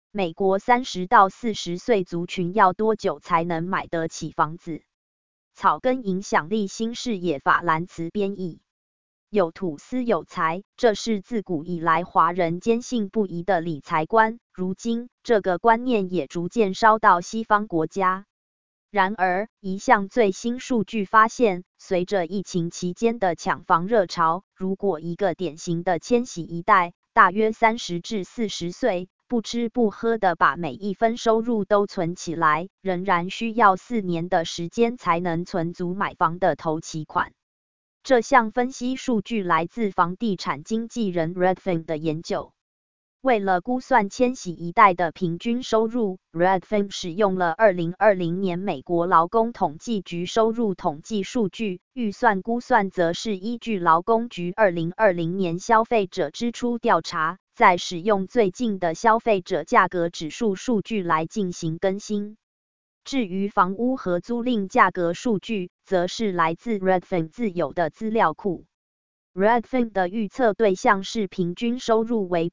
美国30到40岁族群要多久才能买得起房子？草根影响力新视野法兰茨编译。有土斯有财，这是自古以来华人坚信不疑的理财观，如今这个观念也逐渐烧到西方国家。然而，一项最新数据发现，随着疫情期间的抢房热潮，如果一个典型的千禧一代，大约30至40岁，不吃不喝的把每一分收入都存起来，仍然需要4年的时间才能存足买房的头期款。这项分析数据来自房地产经纪人 Redfin 的研究。为了估算千禧一代的平均收入， Redfin 使用了2020年美国劳工统计局收入统计数据，预算估算则是依据劳工局2020年消费者支出调查，再使用最近的消费者价格指数数据来进行更新。至于房屋和租赁价格数据，则是来自 Redfin 自有的资料库。Redfin 的预测对象是平均收入为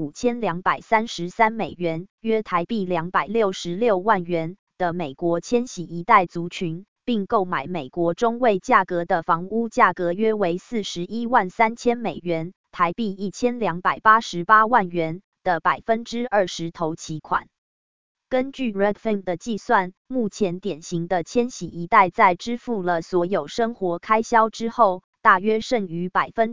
85233美元，约台币266万元的美国千禧一代族群，并购买美国中位价格的房屋价格约为413000美元，台币1288万元的20%头期款。根据 Redfin 的计算，目前典型的千禧一代在支付了所有生活开销之后，大约剩余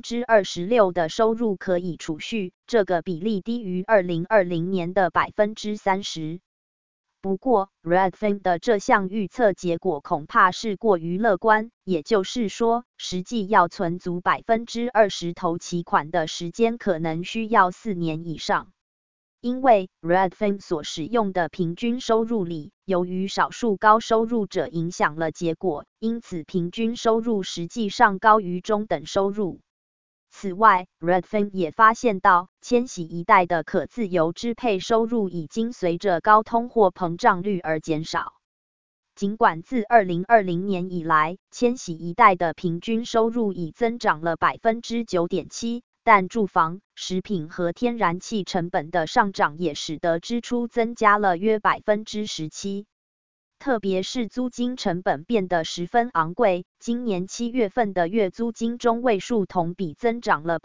26%的收入可以储蓄，这个比例低于2020年的30%。不过 ，Redfin 的这项预测结果恐怕是过于乐观，也就是说，实际要存足20%头期款的时间可能需要4年以上。因为 Redfin 所使用的平均收入里，由于少数高收入者影响了结果，因此平均收入实际上高于中等收入。此外 ，Redfin 也发现到，千禧一代的可自由支配收入已经随着高通货膨胀率而减少。尽管自2020年以来，千禧一代的平均收入已增长了9.7%。但住房、食品和天然气成本的上涨也使得支出增加了约17%。特别是租金成本变得十分昂贵，今年7月份的月租金中位数同比增长了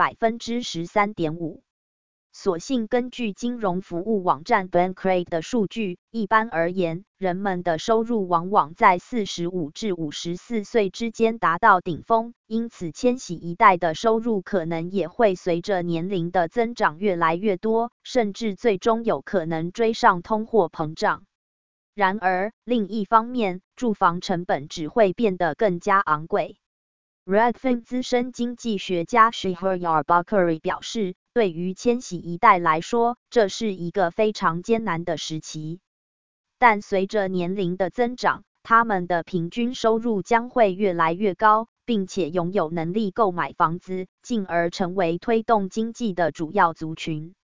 13.5%。所幸根据金融服务网站 Bankrate 的数据，一般而言，人们的收入往往在45至54岁之间达到顶峰，因此千禧一代的收入可能也会随着年龄的增长越来越多，甚至最终有可能追上通货膨胀。然而，另一方面，住房成本只会变得更加昂贵。Redfin 资深经济学家 Shehryar Bakari 表示，对于千禧一代来说，这是一个非常艰难的时期。但随着年龄的增长，他们的平均收入将会越来越高，并且拥有能力购买房子，进而成为推动经济的主要族群。